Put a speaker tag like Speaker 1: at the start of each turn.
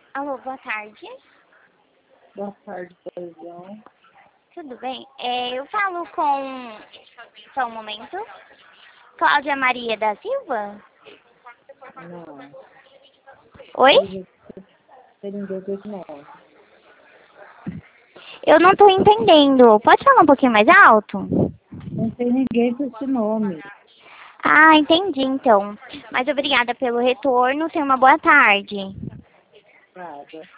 Speaker 1: Alô, boa tarde.
Speaker 2: Boa tarde, televisão.
Speaker 1: Tudo bem? Eu falo com... Só um momento. Cláudia Maria da Silva?
Speaker 2: Não.
Speaker 1: Oi?
Speaker 2: Tem ninguém com esse nome.
Speaker 1: Eu não tô entendendo. Pode falar um pouquinho mais alto?
Speaker 2: Não tem ninguém com esse nome.
Speaker 1: Ah, entendi então. Mas obrigada pelo retorno. Tenha uma boa tarde.
Speaker 2: Nada.